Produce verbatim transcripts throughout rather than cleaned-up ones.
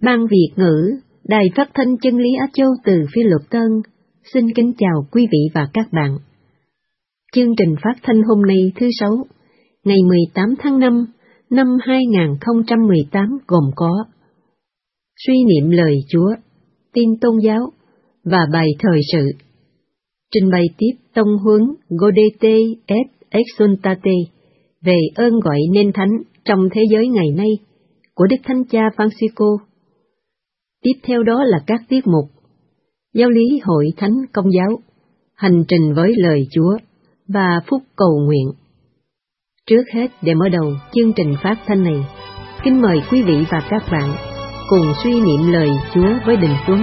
Ban Việt ngữ, Đài Phát thanh Chân lý Á Châu từ Phi Luật Tân, xin kính chào quý vị và các bạn. Chương trình phát thanh hôm nay thứ Sáu, ngày mười tám tháng năm năm hai nghìn không trăm mười tám gồm có suy niệm lời Chúa, tin tôn giáo và bài thời sự. Trình bày tiếp tông huấn Gaudete et Exsultate về ơn gọi nên thánh trong thế giới ngày nay của Đức Thánh Cha Francisco. Tiếp theo đó là các tiết mục giáo lý hội thánh công giáo, hành trình với lời Chúa và phúc cầu nguyện. Trước hết, để mở đầu chương trình phát thanh này, kính mời quý vị và các bạn cùng suy niệm lời Chúa với Đình Tuấn.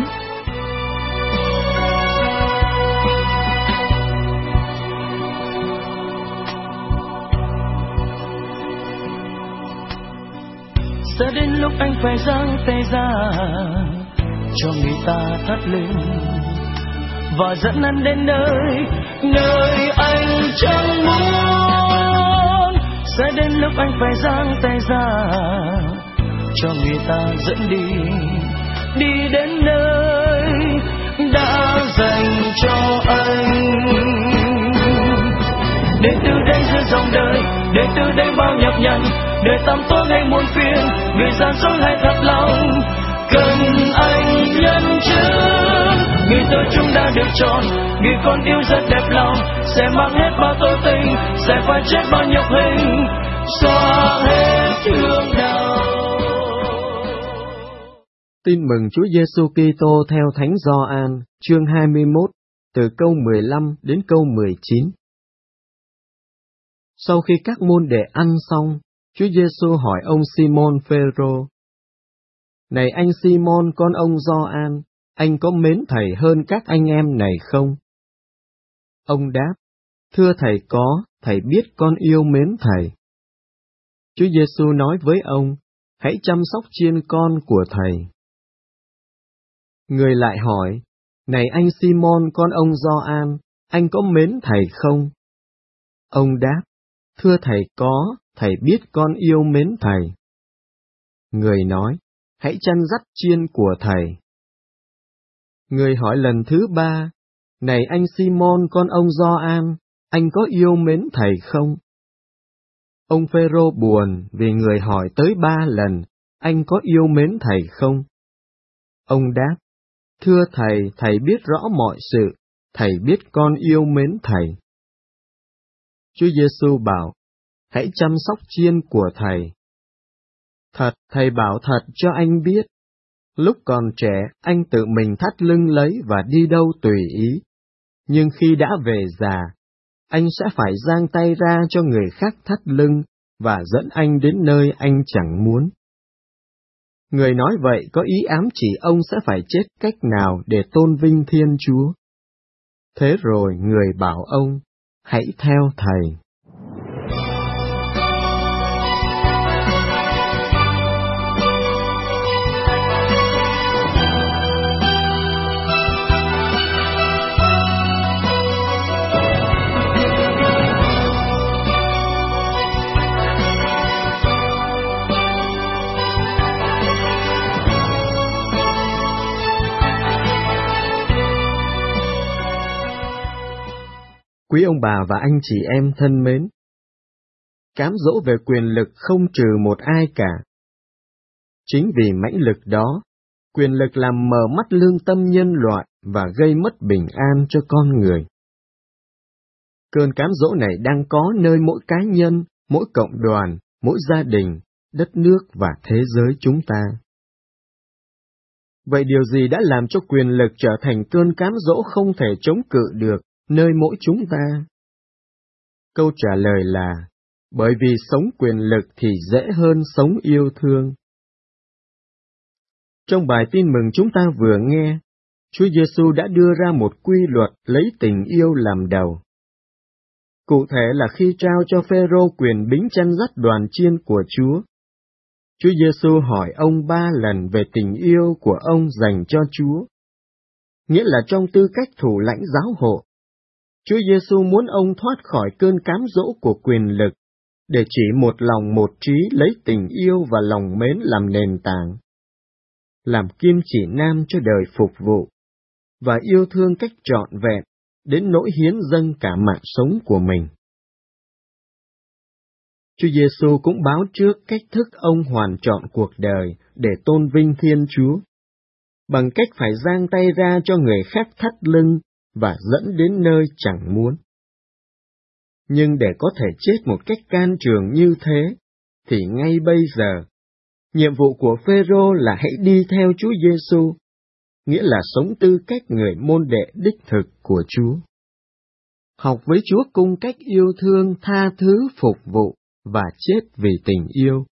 Sẽ đến lúc anh phải giang tay ra cho người ta thắt lưng và dẫn anh đến nơi nơi anh chẳng muốn. Sẽ đến lúc anh phải giang tay ra cho người ta dẫn đi đi đến nơi đã dành cho anh. Để từ đây giữa dòng đời, để từ đây bao nhọc nhằn, đời tăm tối hay muôn phiền, người gian dối hay thật lòng, cần anh nhân chứng. Người tôi chúng đã được chọn, người con yêu rất đẹp lòng, sẽ mang hết bao tội tình, sẽ phải chết bao nhục hình, xóa hết thương đau. Tin mừng Chúa Giêsu Kitô theo Thánh Gioan, chương hai mươi mốt, từ câu mười lăm đến câu mười chín. Sau khi các môn đệ ăn xong, Chúa Giêsu hỏi ông Simon Phêrô: Này anh Simon con ông Gioan, anh có mến thầy hơn các anh em này không? Ông đáp: Thưa thầy có, thầy biết con yêu mến thầy. Chúa Giêsu nói với ông: Hãy chăm sóc chiên con của thầy. Người lại hỏi: Này anh Simon con ông Gioan, anh có mến thầy không? Ông đáp: Thưa thầy có, thầy biết con yêu mến thầy. Người nói: Hãy chăn dắt chiên của thầy. Người hỏi lần thứ ba: Này anh Simon con ông Gioan, anh có yêu mến thầy không? Ông Phêrô buồn vì người hỏi tới ba lần: Anh có yêu mến thầy không? Ông đáp: Thưa thầy, thầy biết rõ mọi sự, thầy biết con yêu mến thầy. Chúa Giêsu bảo: Hãy chăm sóc chiên của thầy. Thật, thầy bảo thật cho anh biết, lúc còn trẻ anh tự mình thắt lưng lấy và đi đâu tùy ý, nhưng khi đã về già, anh sẽ phải giang tay ra cho người khác thắt lưng và dẫn anh đến nơi anh chẳng muốn. Người nói vậy có ý ám chỉ ông sẽ phải chết cách nào để tôn vinh Thiên Chúa. Thế rồi người bảo ông: Hãy theo thầy. Quý ông bà và anh chị em thân mến, cám dỗ về quyền lực không trừ một ai cả. Chính vì mãnh lực đó, quyền lực làm mờ mắt lương tâm nhân loại và gây mất bình an cho con người. Cơn cám dỗ này đang có nơi mỗi cá nhân, mỗi cộng đoàn, mỗi gia đình, đất nước và thế giới chúng ta. Vậy điều gì đã làm cho quyền lực trở thành cơn cám dỗ không thể chống cự được nơi mỗi chúng ta? Câu trả lời là, bởi vì sống quyền lực thì dễ hơn sống yêu thương. Trong bài tin mừng chúng ta vừa nghe, Chúa Giêsu đã đưa ra một quy luật lấy tình yêu làm đầu. Cụ thể là khi trao cho Phêrô quyền bính chăn dắt đoàn chiên của Chúa, Chúa Giêsu hỏi ông ba lần về tình yêu của ông dành cho Chúa. Nghĩa là trong tư cách thủ lãnh giáo hộ, Chúa Giêsu muốn ông thoát khỏi cơn cám dỗ của quyền lực, để chỉ một lòng một trí lấy tình yêu và lòng mến làm nền tảng. làm kim chỉ nam cho đời phục vụ, và yêu thương cách trọn vẹn, đến nỗi hiến dâng cả mạng sống của mình. Chúa Giêsu cũng báo trước cách thức ông hoàn trọn cuộc đời để tôn vinh Thiên Chúa, bằng cách phải giang tay ra cho người khác thắt lưng và dẫn đến nơi chẳng muốn. Nhưng để có thể chết một cách can trường như thế, thì ngay bây giờ, nhiệm vụ của Phêrô là hãy đi theo Chúa Giêsu, nghĩa là sống tư cách người môn đệ đích thực của Chúa. Học với Chúa cung cách yêu thương, tha thứ, phục vụ và chết vì tình yêu.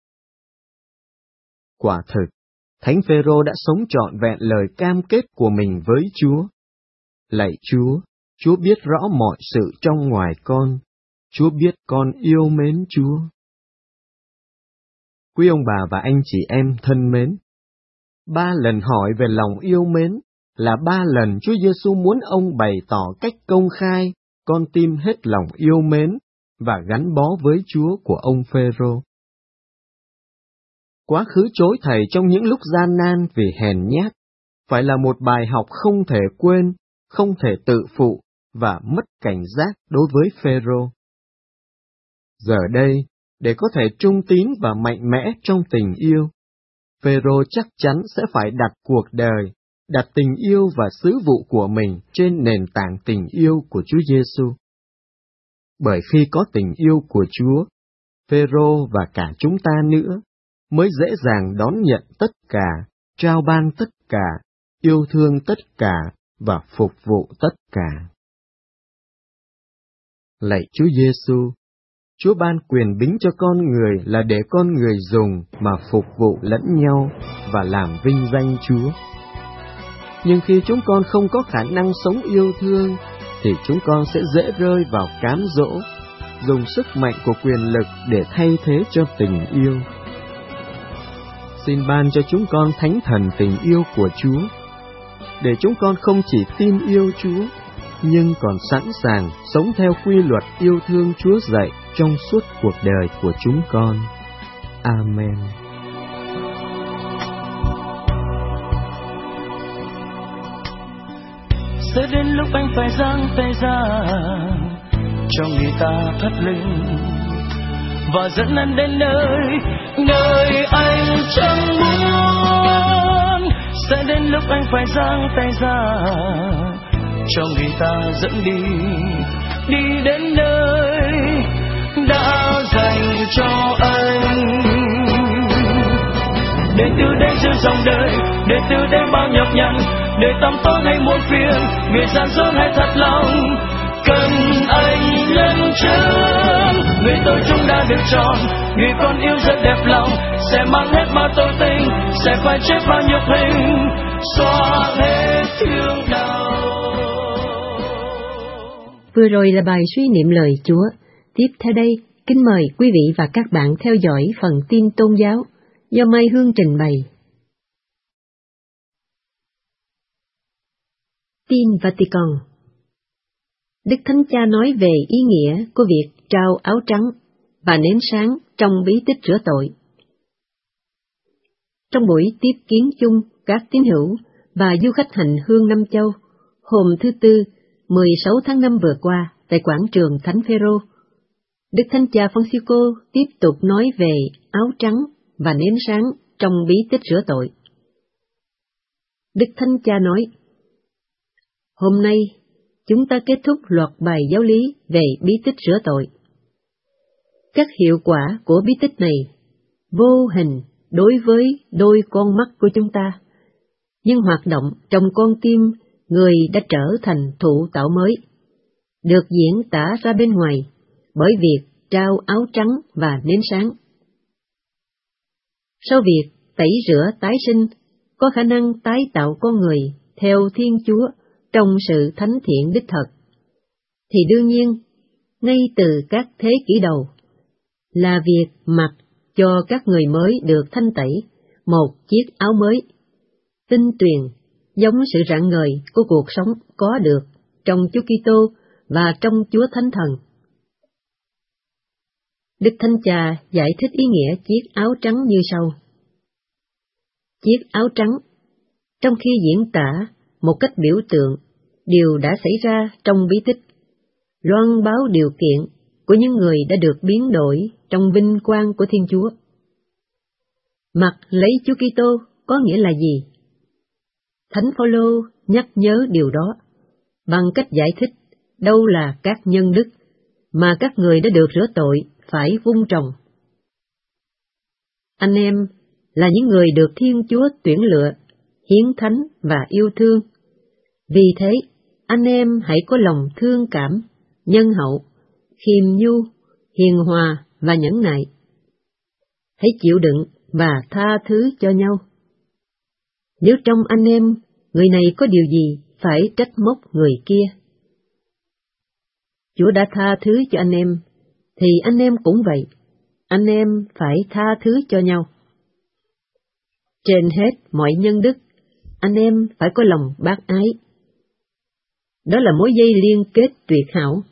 Quả thực, Thánh Phêrô đã sống trọn vẹn lời cam kết của mình với Chúa. Lạy Chúa, Chúa biết rõ mọi sự trong ngoài con, Chúa biết con yêu mến Chúa. Quý ông bà và anh chị em thân mến, ba lần hỏi về lòng yêu mến là ba lần Chúa Giêsu muốn ông bày tỏ cách công khai con tim hết lòng yêu mến và gắn bó với Chúa của ông Phêrô. Quá khứ chối thầy trong những lúc gian nan vì hèn nhát phải là một bài học không thể quên, không thể tự phụ và mất cảnh giác đối với Phêrô. Giờ đây, để có thể trung tín và mạnh mẽ trong tình yêu, Phêrô chắc chắn sẽ phải đặt cuộc đời, đặt tình yêu và sứ vụ của mình trên nền tảng tình yêu của Chúa Giêsu. Bởi khi có tình yêu của Chúa, Phêrô và cả chúng ta nữa mới dễ dàng đón nhận tất cả, trao ban tất cả, yêu thương tất cả và phục vụ tất cả. Lạy Chúa Giêsu, Chúa ban quyền bính cho con người là để con người dùng mà phục vụ lẫn nhau và làm vinh danh Chúa. Nhưng khi chúng con không có khả năng sống yêu thương, thì chúng con sẽ dễ rơi vào cám dỗ, dùng sức mạnh của quyền lực để thay thế cho tình yêu. Xin ban cho chúng con thánh thần tình yêu của Chúa, để chúng con không chỉ tin yêu Chúa, nhưng còn sẵn sàng sống theo quy luật yêu thương Chúa dạy trong suốt cuộc đời của chúng con. Amen. Sẽ đến lúc anh phải giang tay ra cho người ta thắt lưng và dẫn anh đến nơi nơi anh chẳng muốn. Sẽ đến lúc anh phải giang tay ra cho người ta dẫn đi, đi đến nơi đã dành cho anh. Để từ đây giữa dòng đời, để từ đây bao nhọc nhằn, để tăm tối hay muôn phiền, người gian dối hay thật lòng, cần anh lên chân. Người tôi chúng đã được chọn, người con yêu rất đẹp lòng, sẽ mang hết bao tội tình, sẽ phải chết bao nhục hình, xóa hết thương đau. Vừa rồi là bài suy niệm lời Chúa. Tiếp theo đây, kính mời quý vị và các bạn theo dõi phần tin tôn giáo do Mai Hương trình bày. Tin Vatican. Đức Thánh Cha nói về ý nghĩa của việc trao áo trắng và nến sáng trong bí tích rửa tội. Trong buổi tiếp kiến chung các tín hữu và du khách hành hương năm châu, hôm thứ Tư, mười sáu tháng năm vừa qua, tại quảng trường Thánh Phêrô, Đức Thánh Cha Francisco tiếp tục nói về áo trắng và nến sáng trong bí tích rửa tội. Đức Thánh Cha nói: Hôm nay, chúng ta kết thúc loạt bài giáo lý về bí tích rửa tội. Các hiệu quả của bí tích này vô hình đối với đôi con mắt của chúng ta, nhưng hoạt động trong con tim người đã trở thành thụ tạo mới, được diễn tả ra bên ngoài bởi việc trao áo trắng và nến sáng. Sau việc tẩy rửa tái sinh có khả năng tái tạo con người theo Thiên Chúa trong sự thánh thiện đích thực, thì đương nhiên, ngay từ các thế kỷ đầu, là việc mặc cho các người mới được thanh tẩy một chiếc áo mới, tinh tuyền, giống sự rạng ngời của cuộc sống có được trong Chúa Kitô và trong Chúa Thánh Thần. Đức Thánh Cha giải thích ý nghĩa chiếc áo trắng như sau. Chiếc áo trắng trong khi diễn tả một cách biểu tượng điều đã xảy ra trong bí tích, loan báo điều kiện của những người đã được biến đổi trong vinh quang của Thiên Chúa. Mặc lấy Chúa Kitô có nghĩa là gì? Thánh Phaolô nhắc nhớ điều đó bằng cách giải thích đâu là các nhân đức mà các người đã được rửa tội phải vun trồng. Anh em là những người được Thiên Chúa tuyển lựa, hiến thánh và yêu thương. Vì thế, anh em hãy có lòng thương cảm, nhân hậu, khiêm nhu, hiền hòa và nhẫn nại. Hãy chịu đựng và tha thứ cho nhau. Nếu trong anh em, người này có điều gì phải trách móc người kia, Chúa đã tha thứ cho anh em, thì anh em cũng vậy, anh em phải tha thứ cho nhau. Trên hết mọi nhân đức, anh em phải có lòng bác ái. Đó là mối dây liên kết tuyệt hảo.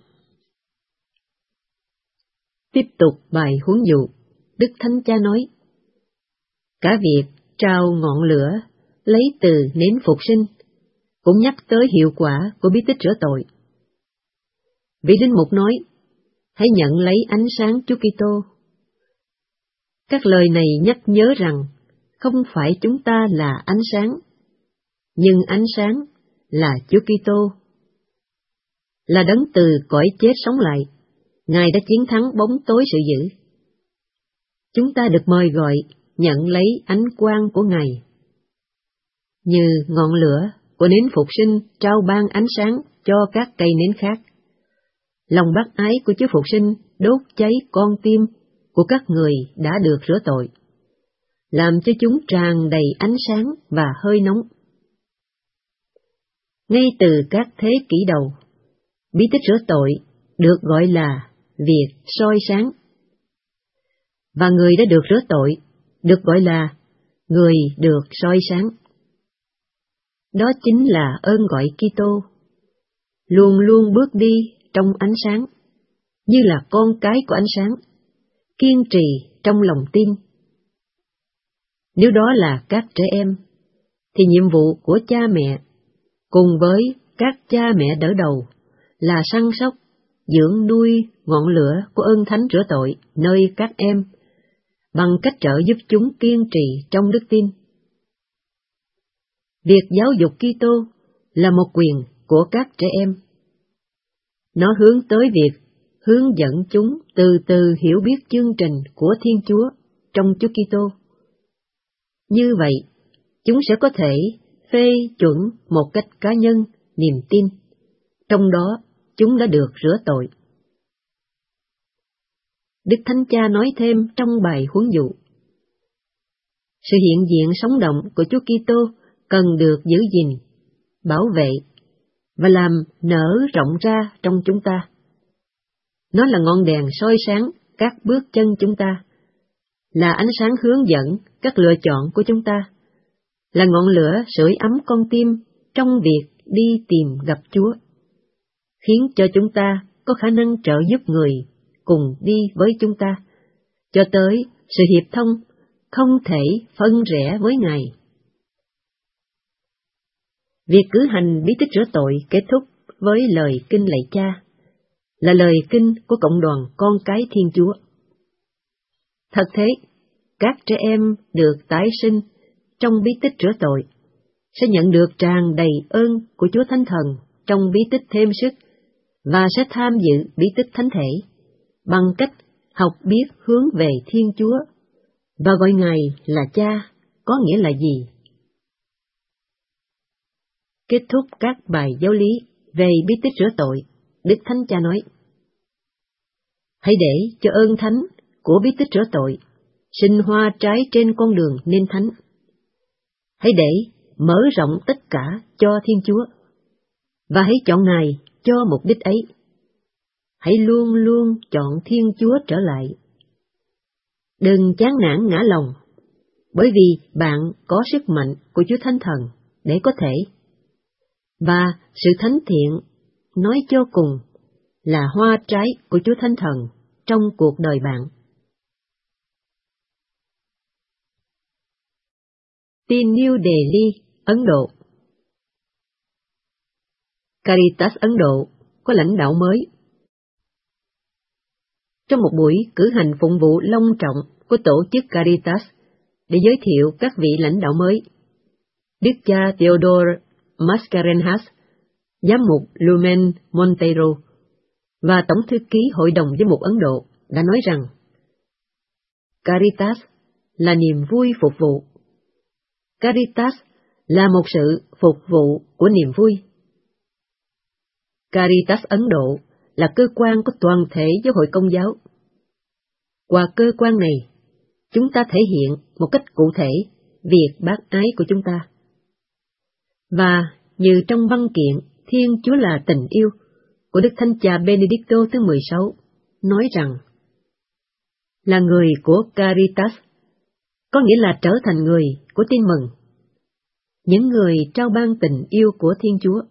Tiếp tục bài huấn dụ, Đức Thánh Cha nói, cả việc trao ngọn lửa lấy từ nến phục sinh cũng nhắc tới hiệu quả của bí tích rửa tội. Vị Linh Mục nói, hãy nhận lấy ánh sáng Chúa Kitô. Các lời này nhắc nhớ rằng không phải chúng ta là ánh sáng, nhưng ánh sáng là Chúa Kitô. Là đấng từ cõi chết sống lại, Ngài đã chiến thắng bóng tối sự dữ. Chúng ta được mời gọi nhận lấy ánh quang của Ngài. Như ngọn lửa của nến phục sinh trao ban ánh sáng cho các cây nến khác, lòng bác ái của Chúa Phục sinh đốt cháy con tim của các người đã được rửa tội, làm cho chúng tràn đầy ánh sáng và hơi nóng. Ngay từ các thế kỷ đầu, bí tích rửa tội được gọi là việc soi sáng, và người đã được rửa tội được gọi là người được soi sáng. Đó chính là ơn gọi Kitô, luôn luôn bước đi trong ánh sáng, như là con cái của ánh sáng, kiên trì trong lòng tin. Nếu đó là các trẻ em, thì nhiệm vụ của cha mẹ, cùng với các cha mẹ đỡ đầu, là săn sóc, dưỡng nuôi ngọn lửa của ơn thánh rửa tội nơi các em, bằng cách trợ giúp chúng kiên trì trong đức tin. Việc giáo dục Kitô là một quyền của các trẻ em. Nó hướng tới việc hướng dẫn chúng từ từ hiểu biết chương trình của Thiên Chúa trong Chúa Kitô. Như vậy, chúng sẽ có thể phê chuẩn một cách cá nhân niềm tin, trong đó chúng đã được rửa tội. Đức Thánh Cha nói thêm trong bài huấn dụ, sự hiện diện sống động của Chúa Kitô cần được giữ gìn, bảo vệ và làm nở rộng ra trong chúng ta. Nó là ngọn đèn soi sáng các bước chân chúng ta, là ánh sáng hướng dẫn các lựa chọn của chúng ta, là ngọn lửa sưởi ấm con tim trong việc đi tìm gặp Chúa, khiến cho chúng ta có khả năng trợ giúp người cùng đi với chúng ta, cho tới sự hiệp thông không thể phân rẽ với Ngài. Việc cử hành bí tích rửa tội kết thúc với lời kinh lạy Cha, là lời kinh của cộng đoàn con cái Thiên Chúa. Thật thế, các trẻ em được tái sinh trong bí tích rửa tội sẽ nhận được tràn đầy ơn của Chúa Thánh Thần trong bí tích thêm sức, và sẽ tham dự bí tích thánh thể bằng cách học biết hướng về Thiên Chúa và gọi Ngài là Cha có nghĩa là gì. Kết thúc các bài giáo lý về bí tích rửa tội, Đức Thánh Cha nói, hãy để cho ơn thánh của bí tích rửa tội sinh hoa trái trên con đường nên thánh. Hãy để mở rộng tất cả cho Thiên Chúa, và hãy chọn Ngài cho mục đích ấy. Hãy luôn luôn chọn Thiên Chúa trở lại. Đừng chán nản ngã lòng, bởi vì bạn có sức mạnh của Chúa Thánh Thần để có thể. Và sự thánh thiện, nói cho cùng, là hoa trái của Chúa Thánh Thần trong cuộc đời bạn. Tin New Delhi Ấn Độ. Caritas Ấn Độ có lãnh đạo mới. Trong một buổi cử hành phụng vụ long trọng của tổ chức Caritas để giới thiệu các vị lãnh đạo mới, Đức cha Theodore Mascarenhas, giám mục Lumen Monteiro và tổng thư ký Hội đồng Giám mục Ấn Độ đã nói rằng Caritas là niềm vui phục vụ. Caritas là một sự phục vụ của niềm vui. Caritas Ấn Độ là cơ quan của toàn thể giáo hội Công giáo. Qua cơ quan này, chúng ta thể hiện một cách cụ thể việc bác ái của chúng ta. Và như trong văn kiện Thiên Chúa là tình yêu của Đức Thánh Cha Benedicto thứ mười sáu nói rằng, là người của Caritas, có nghĩa là trở thành người của tin mừng, những người trao ban tình yêu của Thiên Chúa.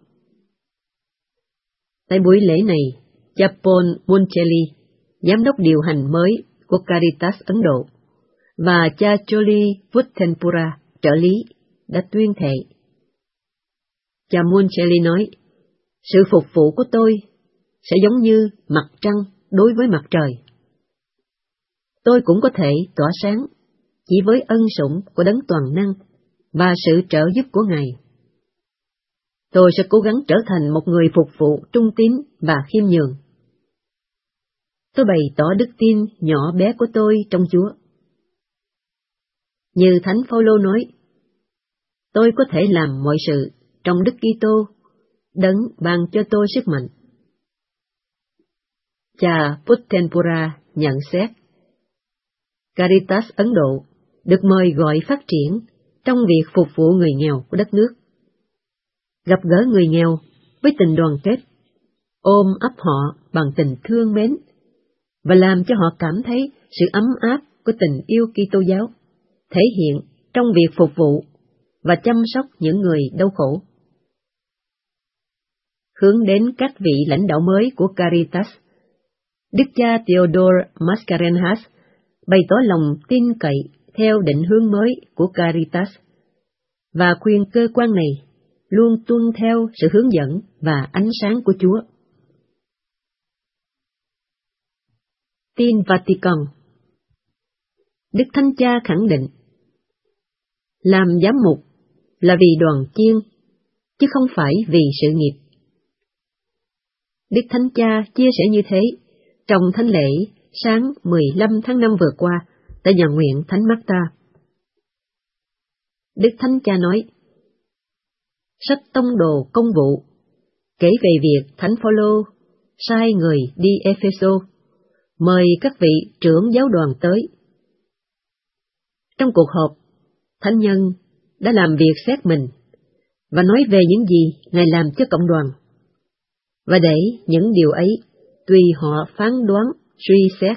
Tại buổi lễ này, cha Paul Moncelli, giám đốc điều hành mới của Caritas Ấn Độ, và cha Jolie Vuttempura, trợ lý, đã tuyên thệ. Cha Moncelli nói, sự phục vụ của tôi sẽ giống như mặt trăng đối với mặt trời. Tôi cũng có thể tỏa sáng chỉ với ân sủng của Đấng toàn năng và sự trợ giúp của Ngài. Tôi sẽ cố gắng trở thành một người phục vụ trung tín và khiêm nhường. Tôi bày tỏ đức tin nhỏ bé của tôi trong Chúa. Như Thánh Phaolô nói, tôi có thể làm mọi sự trong Đức Kitô, Đấng ban cho tôi sức mạnh. Cha Puttempura nhận xét, Caritas Ấn Độ được mời gọi phát triển trong việc phục vụ người nghèo của đất nước. Gặp gỡ người nghèo với tình đoàn kết, ôm ấp họ bằng tình thương mến, và làm cho họ cảm thấy sự ấm áp của tình yêu Kitô giáo, thể hiện trong việc phục vụ và chăm sóc những người đau khổ. Hướng đến các vị lãnh đạo mới của Caritas, Đức cha Theodore Mascarenhas bày tỏ lòng tin cậy theo định hướng mới của Caritas, và khuyên cơ quan này luôn tuân theo sự hướng dẫn và ánh sáng của Chúa. Tin Vatican. Đức Thánh Cha khẳng định, làm giám mục là vì đoàn chiên, chứ không phải vì sự nghiệp. Đức Thánh Cha chia sẻ như thế trong thánh lễ sáng mười lăm tháng năm vừa qua tại nhà nguyện Thánh Marta. Đức Thánh Cha nói, sách Tông đồ Công vụ kể về việc Thánh Phaolô sai người đi Epheso mời các vị trưởng giáo đoàn tới. Trong cuộc họp, Thánh nhân đã làm việc xét mình và nói về những gì Ngài làm cho cộng đoàn, và để những điều ấy tùy họ phán đoán suy xét.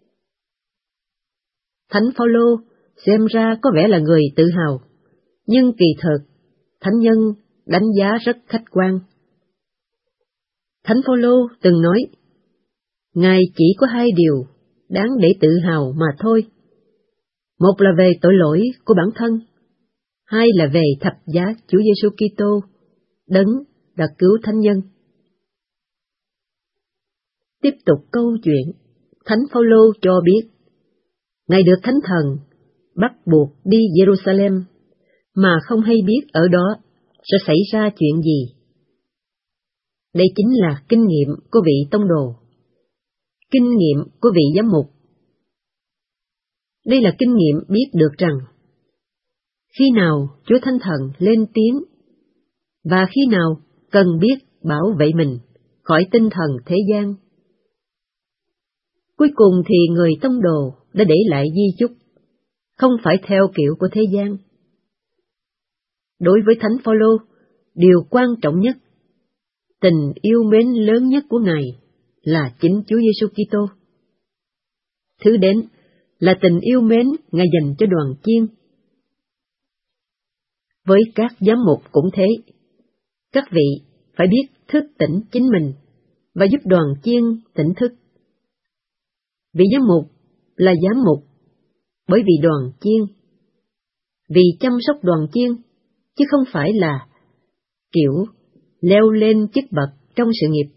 Thánh Phaolô xem ra có vẻ là người tự hào, nhưng kỳ thực Thánh nhân đánh giá rất khách quan. Thánh Phaolô từng nói, Ngài chỉ có hai điều đáng để tự hào mà thôi. Một là về tội lỗi của bản thân, hai là về thập giá Chúa Giêsu Kitô, Đấng đã cứu thánh nhân. Tiếp tục câu chuyện, Thánh Phaolô cho biết, Ngài được Thánh Thần bắt buộc đi Jerusalem, mà không hay biết ở đó sẽ xảy ra chuyện gì. Đây chính là kinh nghiệm của vị tông đồ, kinh nghiệm của vị giám mục. Đây là kinh nghiệm biết được rằng, khi nào Chúa Thánh Thần lên tiếng, và khi nào cần biết bảo vệ mình khỏi tinh thần thế gian. Cuối cùng thì người tông đồ đã để lại di chúc, không phải theo kiểu của thế gian. Đối với Thánh Phaolô, điều quan trọng nhất, tình yêu mến lớn nhất của Ngài là chính Chúa Giêsu Kitô. Thứ đến là tình yêu mến Ngài dành cho đoàn chiên. Với các giám mục cũng thế, các vị phải biết thức tỉnh chính mình và giúp đoàn chiên tỉnh thức. Vị giám mục là giám mục bởi vì đoàn chiên, vì chăm sóc đoàn chiên chứ không phải là kiểu leo lên chức bậc trong sự nghiệp.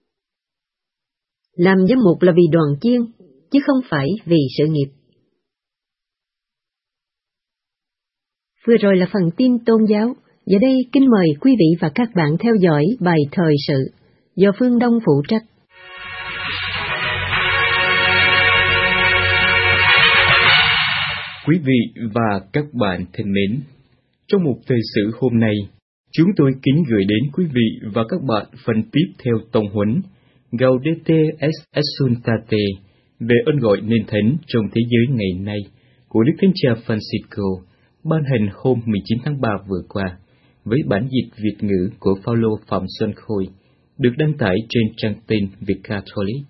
Làm giám mục là vì đoàn chiên, chứ không phải vì sự nghiệp. Vừa rồi là phần tin tôn giáo. Giờ đây kính mời quý vị và các bạn theo dõi bài thời sự do Phương Đông phụ trách. Quý vị và các bạn thân mến, trong một thời sự hôm nay, chúng tôi kính gửi đến quý vị và các bạn phần tiếp theo tông huấn Gaudete et Exsultate về ơn gọi nên thánh trong thế giới ngày nay của Đức Thánh Cha Francisco, ban hành hôm mười chín tháng ba vừa qua, với bản dịch Việt ngữ của Phaolô Phạm Xuân Khôi, được đăng tải trên trang tin Việt Catholic.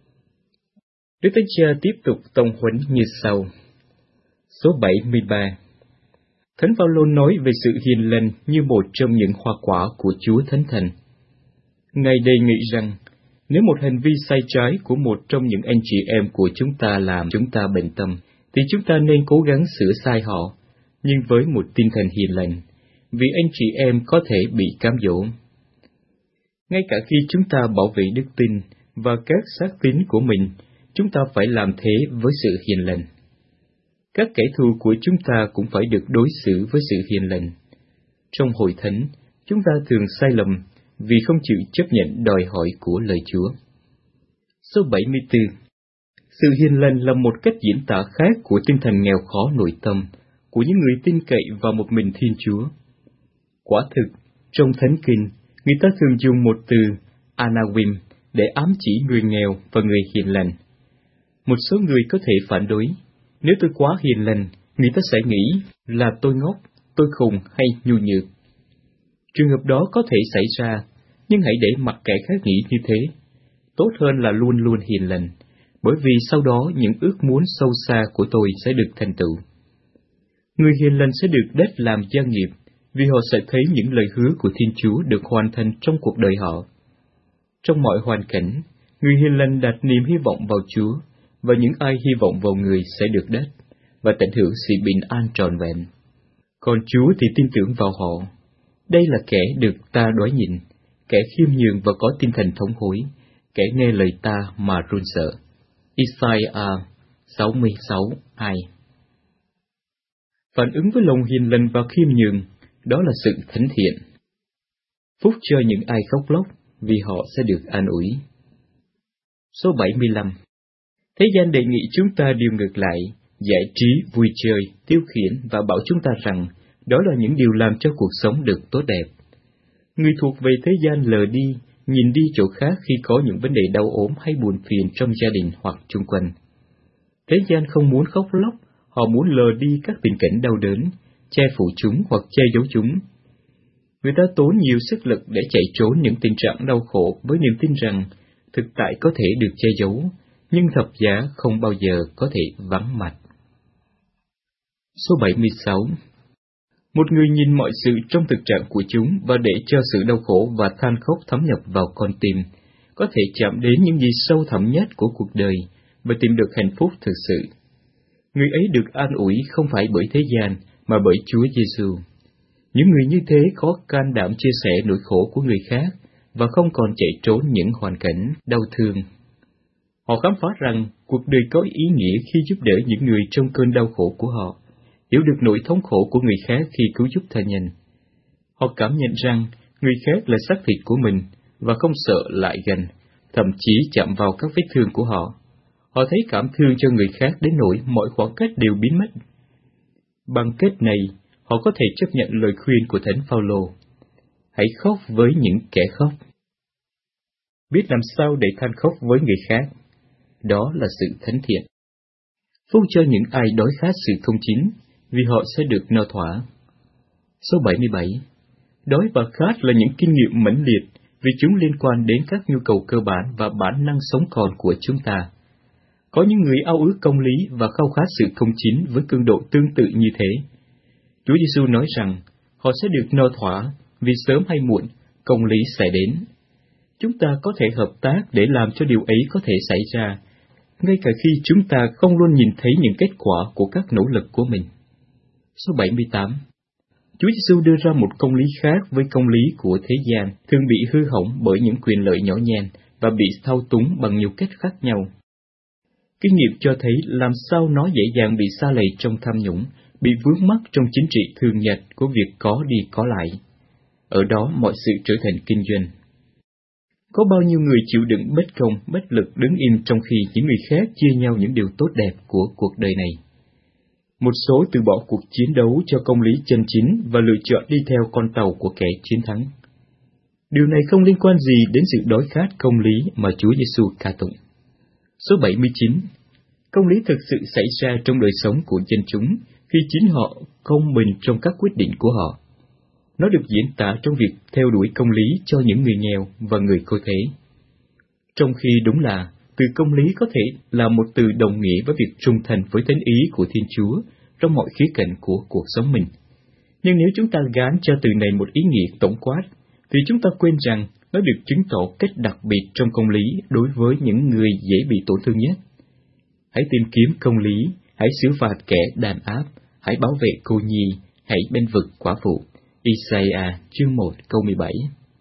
Đức Thánh Cha tiếp tục tông huấn như sau. Số bảy mươi ba. Thánh Phaolô nói về sự hiền lành như một trong những hoa quả của Chúa Thánh Thần. Ngài đề nghị rằng, nếu một hành vi sai trái của một trong những anh chị em của chúng ta làm chúng ta bận tâm, thì chúng ta nên cố gắng sửa sai họ, nhưng với một tinh thần hiền lành, vì anh chị em có thể bị cám dỗ. Ngay cả khi chúng ta bảo vệ đức tin và các xác tín của mình, chúng ta phải làm thế với sự hiền lành. Các kẻ thù của chúng ta cũng phải được đối xử với sự hiền lành. Trong hội thánh, chúng ta thường sai lầm vì không chịu chấp nhận đòi hỏi của lời Chúa. Số bảy mươi tư. Sự hiền lành là một cách diễn tả khác của tinh thần nghèo khó nội tâm của những người tin cậy vào một mình Thiên Chúa. Quả thực, trong Thánh Kinh, người ta thường dùng một từ anawim để ám chỉ người nghèo và người hiền lành. Một số người có thể phản đối, nếu tôi quá hiền lành, người ta sẽ nghĩ là tôi ngốc, tôi khùng hay nhu nhược. Trường hợp đó có thể xảy ra, nhưng hãy để mặc kẻ khác nghĩ như thế. Tốt hơn là luôn luôn hiền lành, bởi vì sau đó những ước muốn sâu xa của tôi sẽ được thành tựu. Người hiền lành sẽ được đất làm gia nghiệp, vì họ sẽ thấy những lời hứa của Thiên Chúa được hoàn thành trong cuộc đời họ. Trong mọi hoàn cảnh, người hiền lành đặt niềm hy vọng vào Chúa, và những ai hy vọng vào người sẽ được đất, và tận hưởng sự bình an trọn vẹn. Còn Chúa thì tin tưởng vào họ. Đây là kẻ được ta đoái nhìn, kẻ khiêm nhường và có tinh thần thống hối, kẻ nghe lời ta mà run sợ. Isaiah sáu mươi sáu hai. Phản ứng với lòng hiền lành và khiêm nhường, đó là sự thánh thiện. Phúc cho những ai khóc lóc, vì họ sẽ được an ủi. Số bảy mươi lăm. Thế gian đề nghị chúng ta điều ngược lại, giải trí, vui chơi, tiêu khiển và bảo chúng ta rằng đó là những điều làm cho cuộc sống được tốt đẹp. Người thuộc về thế gian lờ đi, nhìn đi chỗ khác khi có những vấn đề đau ốm hay buồn phiền trong gia đình hoặc chung quanh. Thế gian không muốn khóc lóc, họ muốn lờ đi các tình cảnh đau đớn, che phủ chúng hoặc che giấu chúng. Người ta tốn nhiều sức lực để chạy trốn những tình trạng đau khổ với niềm tin rằng thực tại có thể được che giấu, nhưng thập giá không bao giờ có thể vắng mặt. Số bảy mươi sáu. Một người nhìn mọi sự trong thực trạng của chúng và để cho sự đau khổ và than khóc thấm nhập vào con tim, có thể chạm đến những gì sâu thẳm nhất của cuộc đời và tìm được hạnh phúc thực sự. Người ấy được an ủi không phải bởi thế gian, mà bởi Chúa Giêsu. Những người như thế có can đảm chia sẻ nỗi khổ của người khác và không còn chạy trốn những hoàn cảnh đau thương. Họ khám phá rằng cuộc đời có ý nghĩa khi giúp đỡ những người trong cơn đau khổ của họ, hiểu được nỗi thống khổ của người khác khi cứu giúp tha nhân. Họ cảm nhận rằng người khác là xác thịt của mình và không sợ lại gần, thậm chí chạm vào các vết thương của họ. Họ thấy cảm thương cho người khác đến nỗi mọi khoảng cách đều biến mất. Bằng cách này, họ có thể chấp nhận lời khuyên của Thánh Phaolô: hãy khóc với những kẻ khóc. Biết làm sao để than khóc với người khác, đó là sự thánh thiện. Phúc cho những ai đói khát sự công chính, vì họ sẽ được no thỏa. Số bảy mươi bảy. Đói và khát là những kinh nghiệm mãnh liệt vì chúng liên quan đến các nhu cầu cơ bản và bản năng sống còn của chúng ta. Có những người ao ước công lý và khao khát sự công chính với cường độ tương tự như thế. Chúa Giêsu nói rằng họ sẽ được no thỏa vì sớm hay muộn công lý sẽ đến. Chúng ta có thể hợp tác để làm cho điều ấy có thể xảy ra, ngay cả khi chúng ta không luôn nhìn thấy những kết quả của các nỗ lực của mình. Số bảy mươi tám. Chúa Giêsu đưa ra một công lý khác với công lý của thế gian, thường bị hư hỏng bởi những quyền lợi nhỏ nhen và bị thao túng bằng nhiều cách khác nhau. Kinh nghiệm cho thấy làm sao nó dễ dàng bị sa lầy trong tham nhũng, bị vướng mắc trong chính trị thường nhật của việc có đi có lại. Ở đó mọi sự trở thành kinh doanh. Có bao nhiêu người chịu đựng bất công, bất lực đứng im trong khi những người khác chia nhau những điều tốt đẹp của cuộc đời này. Một số từ bỏ cuộc chiến đấu cho công lý chân chính và lựa chọn đi theo con tàu của kẻ chiến thắng. Điều này không liên quan gì đến sự đói khát công lý mà Chúa Giêsu ca tụng. Số bảy mươi chín. Công lý thực sự xảy ra trong đời sống của dân chúng khi chính họ công bình trong các quyết định của họ. Nó được diễn tả trong việc theo đuổi công lý cho những người nghèo và người có thế. Trong khi đúng là từ công lý có thể là một từ đồng nghĩa với việc trung thành với thánh ý của Thiên Chúa trong mọi khía cạnh của cuộc sống mình. Nhưng nếu chúng ta gán cho từ này một ý nghĩa tổng quát, thì chúng ta quên rằng nó được chứng tỏ cách đặc biệt trong công lý đối với những người dễ bị tổn thương nhất. Hãy tìm kiếm công lý, hãy xử phạt kẻ đàn áp, hãy bảo vệ cô nhi, hãy bênh vực quả phụ. Isaiah chương một câu mười bảy.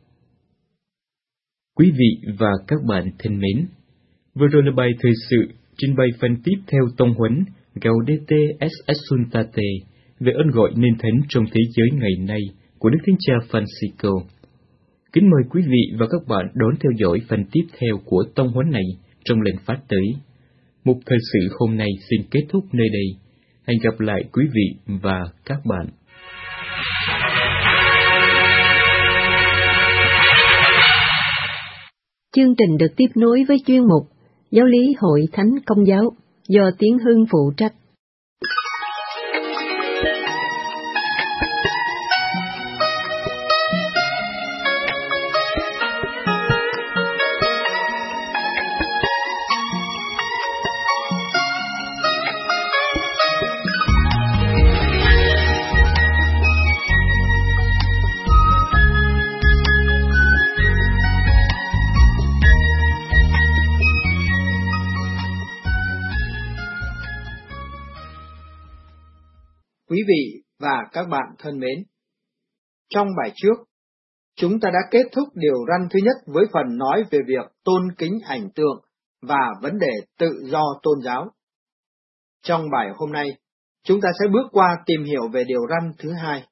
Quý vị và các bạn thân mến, vừa rồi là bài thời sự trình bày phần tiếp theo tông huấn Gaudete et Exsultate về ơn gọi nên thánh trong thế giới ngày nay của Đức Thánh Cha Francisco. Kính mời quý vị và các bạn đón theo dõi phần tiếp theo của tông huấn này trong lần phát tới. Mục thời sự hôm nay xin kết thúc nơi đây. Hẹn gặp lại quý vị và các bạn. Chương trình được tiếp nối với chuyên mục Giáo lý Hội Thánh Công giáo do Tiến Hưng phụ trách. Quý vị và các bạn thân mến, trong bài trước, chúng ta đã kết thúc điều răn thứ nhất với phần nói về việc tôn kính ảnh tượng và vấn đề tự do tôn giáo. Trong bài hôm nay, chúng ta sẽ bước qua tìm hiểu về điều răn thứ hai.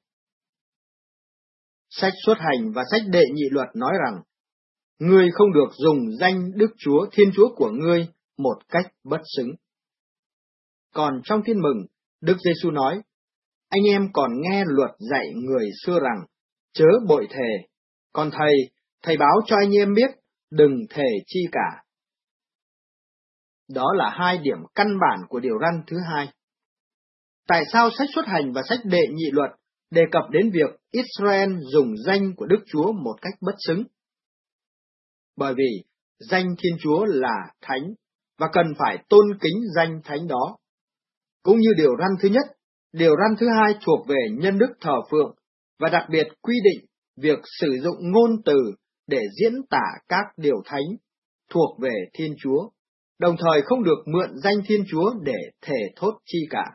Sách Xuất Hành và sách Đệ Nhị Luật nói rằng, ngươi không được dùng danh Đức Chúa Thiên Chúa của ngươi một cách bất xứng. Còn trong Tin Mừng, Đức Giêsu nói, anh em còn nghe luật dạy người xưa rằng, chớ bội thề, còn thầy, thầy báo cho anh em biết, đừng thề chi cả. Đó là hai điểm căn bản của điều răn thứ hai. Tại sao sách Xuất Hành và sách Đệ Nhị Luật đề cập đến việc Israel dùng danh của Đức Chúa một cách bất xứng? Bởi vì danh Thiên Chúa là thánh và cần phải tôn kính danh thánh đó. Cũng như điều răn thứ nhất, điều răn thứ hai thuộc về nhân đức thờ phượng và đặc biệt quy định việc sử dụng ngôn từ để diễn tả các điều thánh thuộc về Thiên Chúa, đồng thời không được mượn danh Thiên Chúa để thề thốt chi cả.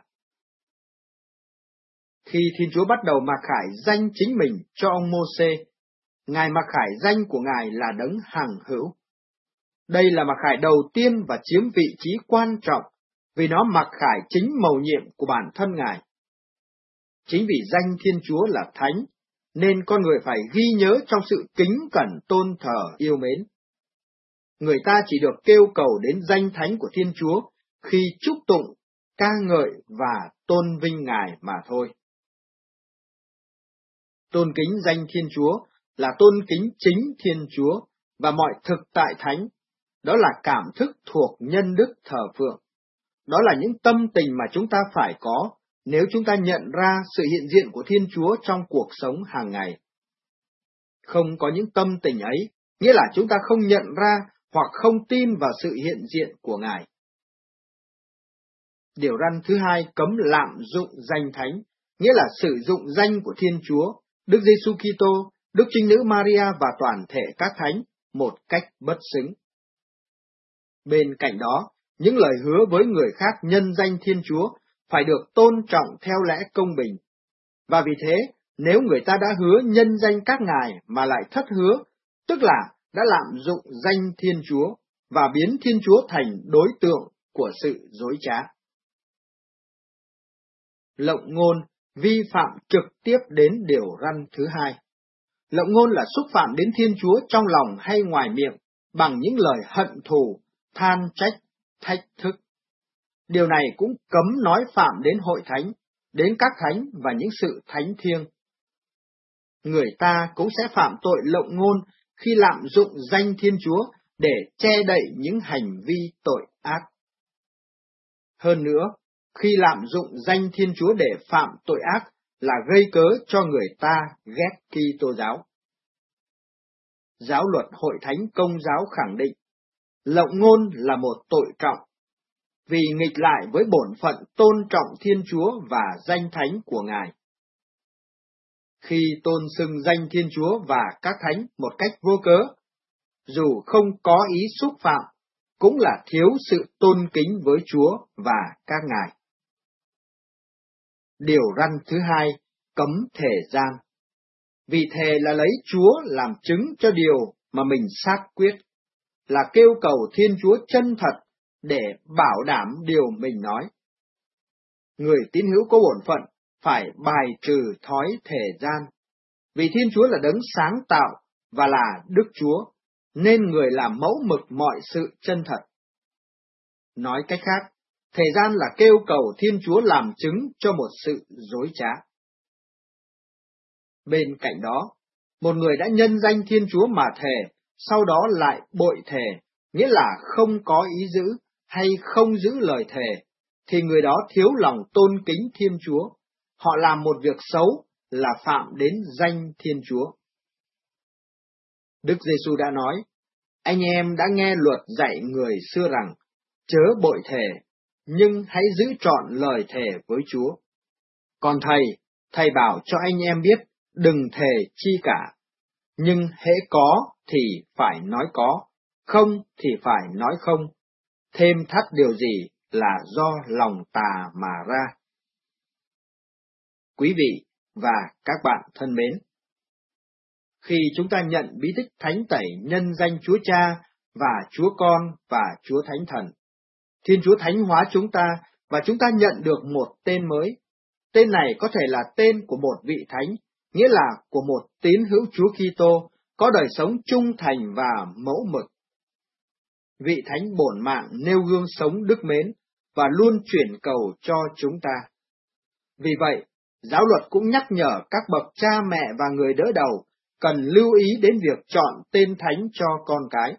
Khi Thiên Chúa bắt đầu mặc khải danh chính mình cho ông Mô-sê, Ngài mặc khải danh của Ngài là đấng hằng hữu. Đây là mặc khải đầu tiên và chiếm vị trí quan trọng vì nó mặc khải chính mầu nhiệm của bản thân Ngài. Chính vì danh Thiên Chúa là thánh, nên con người phải ghi nhớ trong sự kính cẩn tôn thờ yêu mến. Người ta chỉ được kêu cầu đến danh thánh của Thiên Chúa khi chúc tụng, ca ngợi và tôn vinh Ngài mà thôi. Tôn kính danh Thiên Chúa là tôn kính chính Thiên Chúa và mọi thực tại thánh. Đó là cảm thức thuộc nhân đức thờ phượng. Đó là những tâm tình mà chúng ta phải có nếu chúng ta nhận ra sự hiện diện của Thiên Chúa trong cuộc sống hàng ngày. Không có những tâm tình ấy, nghĩa là chúng ta không nhận ra hoặc không tin vào sự hiện diện của Ngài. Điều răn thứ hai cấm lạm dụng danh thánh, nghĩa là sử dụng danh của Thiên Chúa, Đức Giêsu Kitô, Đức Trinh Nữ Maria và toàn thể các thánh một cách bất xứng. Bên cạnh đó, những lời hứa với người khác nhân danh Thiên Chúa phải được tôn trọng theo lẽ công bình, và vì thế nếu người ta đã hứa nhân danh các ngài mà lại thất hứa, tức là đã lạm dụng danh Thiên Chúa và biến Thiên Chúa thành đối tượng của sự dối trá. Lộng ngôn vi phạm trực tiếp đến điều răn thứ hai. Lộng ngôn là xúc phạm đến Thiên Chúa trong lòng hay ngoài miệng bằng những lời hận thù, than trách, thách thức. Điều này cũng cấm nói phạm đến hội thánh, đến các thánh và những sự thánh thiêng. Người ta cũng sẽ phạm tội lộng ngôn khi lạm dụng danh Thiên Chúa để che đậy những hành vi tội ác. Hơn nữa, khi lạm dụng danh Thiên Chúa để phạm tội ác là gây cớ cho người ta ghét Kitô giáo. Giáo luật Hội Thánh Công giáo khẳng định, lộng ngôn là một tội trọng, vì nghịch lại với bổn phận tôn trọng Thiên Chúa và danh thánh của Ngài. Khi tôn xưng danh Thiên Chúa và các thánh một cách vô cớ, dù không có ý xúc phạm, cũng là thiếu sự tôn kính với Chúa và các ngài. Điều răn thứ hai, cấm thề gian. Vì thề là lấy Chúa làm chứng cho điều mà mình xác quyết, là kêu cầu Thiên Chúa chân thật để bảo đảm điều mình nói. Người tín hữu có bổn phận phải bài trừ thói thề gian, vì Thiên Chúa là đấng sáng tạo và là Đức Chúa, nên người làm mẫu mực mọi sự chân thật. Nói cách khác, thề gian là kêu cầu Thiên Chúa làm chứng cho một sự dối trá. Bên cạnh đó, một người đã nhân danh Thiên Chúa mà thề, sau đó lại bội thề, nghĩa là không có ý giữ hay không giữ lời thề, thì người đó thiếu lòng tôn kính Thiên Chúa. Họ làm một việc xấu là phạm đến danh Thiên Chúa. Đức Giêsu đã nói, anh em đã nghe luật dạy người xưa rằng, chớ bội thề, nhưng hãy giữ trọn lời thề với Chúa. Còn thầy, thầy bảo cho anh em biết, đừng thề chi cả, nhưng hễ có thì phải nói có, không thì phải nói không, thêm thắt điều gì là do lòng tà mà ra. Quý vị và các bạn thân mến, khi chúng ta nhận bí tích thánh tẩy nhân danh Chúa Cha và Chúa Con và Chúa Thánh Thần, Thiên Chúa thánh hóa chúng ta và chúng ta nhận được một tên mới. Tên này có thể là tên của một vị thánh, nghĩa là của một tín hữu Chúa Kitô có đời sống trung thành và mẫu mực. Vị thánh bổn mạng nêu gương sống đức mến và luôn chuyển cầu cho chúng ta. Vì vậy, giáo luật cũng nhắc nhở các bậc cha mẹ và người đỡ đầu cần lưu ý đến việc chọn tên thánh cho con cái.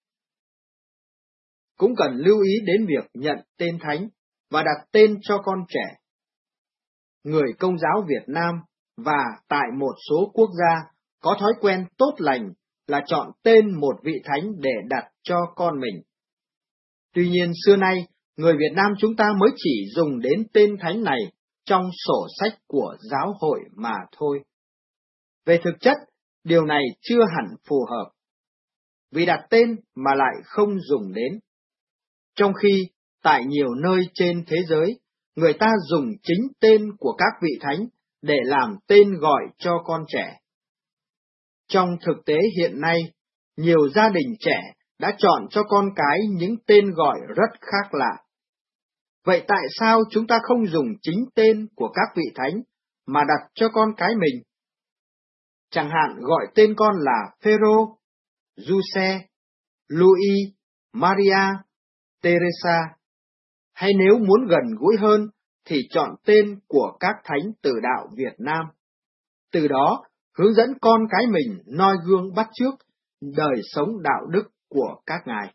Cũng cần lưu ý đến việc nhận tên thánh và đặt tên cho con trẻ. Người Công giáo Việt Nam và tại một số quốc gia có thói quen tốt lành là chọn tên một vị thánh để đặt cho con mình. Tuy nhiên xưa nay, người Việt Nam chúng ta mới chỉ dùng đến tên thánh này trong sổ sách của giáo hội mà thôi. Về thực chất, điều này chưa hẳn phù hợp, vì đặt tên mà lại không dùng đến. Trong khi, tại nhiều nơi trên thế giới, người ta dùng chính tên của các vị thánh để làm tên gọi cho con trẻ. Trong thực tế hiện nay, nhiều gia đình trẻ đã chọn cho con cái những tên gọi rất khác lạ. Vậy tại sao chúng ta không dùng chính tên của các vị thánh mà đặt cho con cái mình? Chẳng hạn gọi tên con là Phêrô, Giuse, Louis, Maria, Teresa, hay nếu muốn gần gũi hơn thì chọn tên của các thánh tử đạo Việt Nam. Từ đó, hướng dẫn con cái mình noi gương bắt chước đời sống đạo đức của các ngài.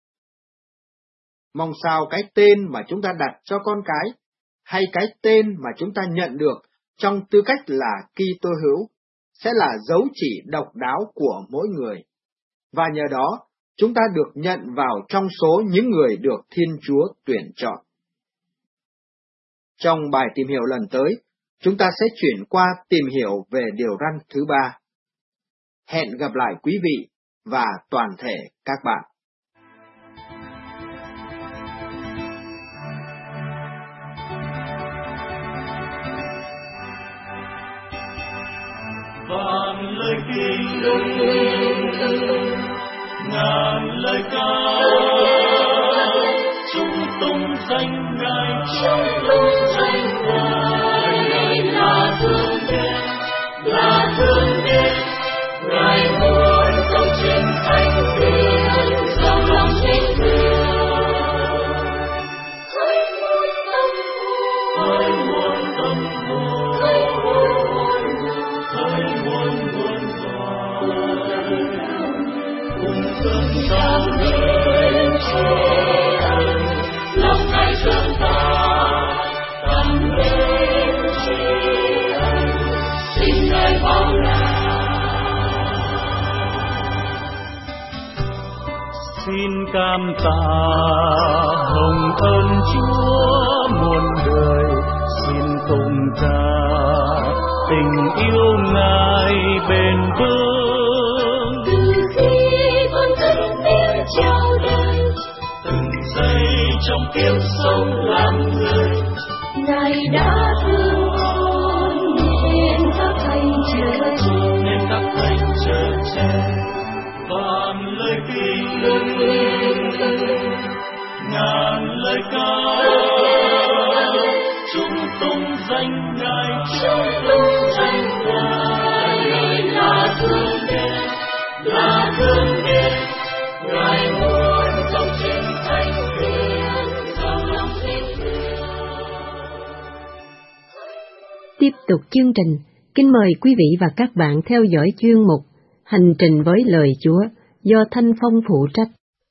Mong sao cái tên mà chúng ta đặt cho con cái, hay cái tên mà chúng ta nhận được trong tư cách là Kitô hữu, sẽ là dấu chỉ độc đáo của mỗi người, và nhờ đó chúng ta được nhận vào trong số những người được Thiên Chúa tuyển chọn. Trong bài tìm hiểu lần tới, chúng ta sẽ chuyển qua tìm hiểu về điều răn thứ ba. Hẹn gặp lại quý vị và toàn thể các bạn. vạn lời kinh ngàn lời ca chúng tung danh Ngài, chúng tung danh Ngài là thương đẹp, là thương đẹp. Ngài muốn công trình thánh thiện trong lòng thiên đường. Khơi nguồn tâm hồn, khơi nguồn tâm hồn, khơi nguồn nguồn cội. Cùng cơn gió lên trời ơi, lòng Ngài thương ta, tâm lên trời ơi, xin Ngài bao la. Xin cảm tạ hồng ơn Chúa muôn đời, xin tụng ca tình yêu Ngài bền vững. Từ khi con thân biết chào đời, từng giây trong kiếp sống làm người, Ngài đã thương con nên các thánh chờ che, nên các thánh chờ che. Vạn lời kinh ngàn lời ca chúng tung danh Ngài, chúng tung danh Ngài. Ngài là thương đẹp, là thương đẹp. Ngài muốn công trình thánh thiện trong lòng thiên đường. Tiếp tục chương trình, kính mời quý vị và các bạn theo dõi chuyên mục Hành trình với lời Chúa do Thanh Phong phụ trách.